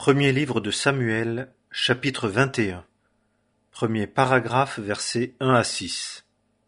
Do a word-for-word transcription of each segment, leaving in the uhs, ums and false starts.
Premier livre de Samuel, chapitre vingt et un. Premier paragraphe, versets un à six.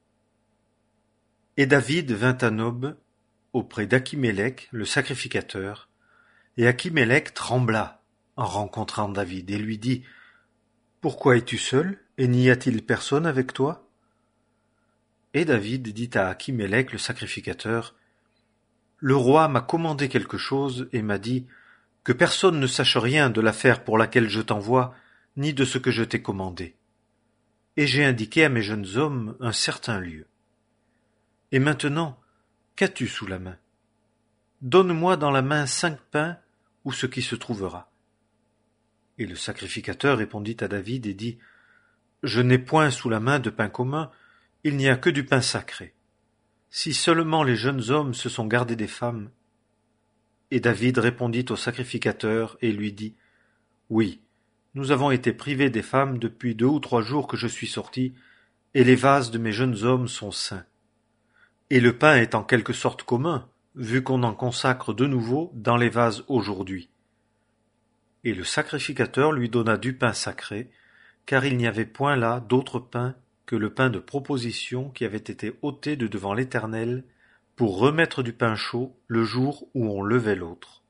Et David vint à Nob, auprès d'Akhimelech, le sacrificateur, et Akhimelech trembla en rencontrant David, et lui dit : « Pourquoi es-tu seul, et n'y a-t-il personne avec toi ?» Et David dit à Akhimelech, le sacrificateur : « Le roi m'a commandé quelque chose, et m'a dit : que personne ne sache rien de l'affaire pour laquelle je t'envoie, ni de ce que je t'ai commandé. Et j'ai indiqué à mes jeunes hommes un certain lieu. Et maintenant, qu'as-tu sous la main ? Donne-moi dans la main cinq pains ou ce qui se trouvera. Et le sacrificateur répondit à David et dit : Je n'ai point sous la main de pain commun, il n'y a que du pain sacré. Si seulement les jeunes hommes se sont gardés des femmes. Et David répondit au sacrificateur et lui dit : Oui, nous avons été privés des femmes depuis deux ou trois jours que je suis sorti, et les vases de mes jeunes hommes sont sains. Et le pain est en quelque sorte commun, vu qu'on en consacre de nouveau dans les vases aujourd'hui. Et le sacrificateur lui donna du pain sacré, car il n'y avait point là d'autre pain que le pain de proposition qui avait été ôté de devant l'Éternel, pour remettre du pain chaud le jour où on levait l'autre.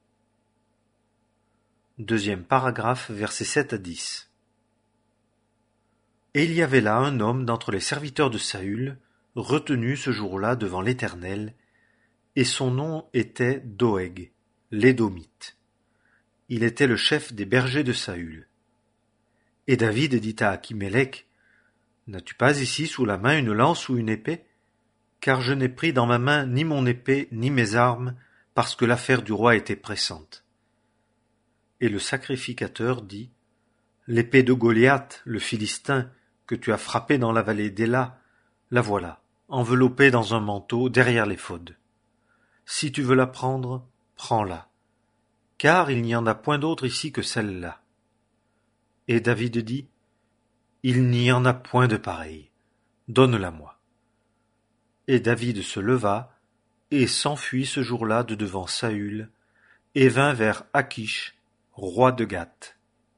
Deuxième paragraphe, versets sept à dix. Et il y avait là un homme d'entre les serviteurs de Saül, retenu ce jour-là devant l'Éternel, et son nom était Doeg, l'Édomite. Il était le chef des bergers de Saül. Et David dit à Akhimelech : N'as-tu pas ici sous la main une lance ou une épée ? Car je n'ai pris dans ma main ni mon épée, ni mes armes, parce que l'affaire du roi était pressante. Et le sacrificateur dit : L'épée de Goliath, le Philistin, que tu as frappé dans la vallée d'Éla, la voilà, enveloppée dans un manteau derrière l'éphod. Si tu veux la prendre, prends-la, car il n'y en a point d'autre ici que celle-là. Et David dit : Il n'y en a point de pareille, donne-la-moi. Et David se leva, et s'enfuit ce jour-là de devant Saül, et vint vers Achish, roi de Gath.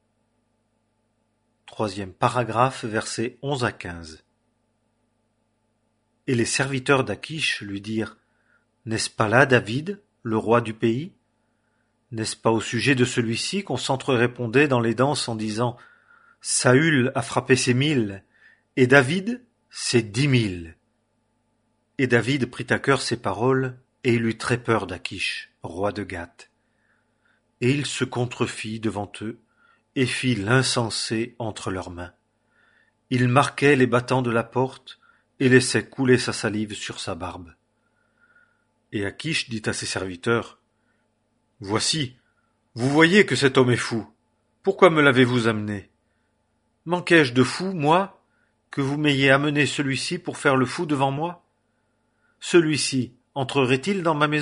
Troisième paragraphe, versets onze à quinze. Et les serviteurs d'Achish lui dirent : N'est-ce pas là David, le roi du pays ? N'est-ce pas au sujet de celui-ci qu'on s'entre-répondait dans les danses en disant : Saül a frappé ses mille, et David ses dix mille. Et David prit à cœur ces paroles, et il eut très peur d'Achish, roi de Gath. Et il se contrefit devant eux, et fit l'insensé entre leurs mains. Il marquait les battants de la porte, et laissait couler sa salive sur sa barbe. Et Achish dit à ses serviteurs : Voici, vous voyez que cet homme est fou. Pourquoi me l'avez-vous amené ? Manquais-je de fou, moi, que vous m'ayez amené celui-ci pour faire le fou devant moi ? Celui-ci entrerait-il dans ma maison ?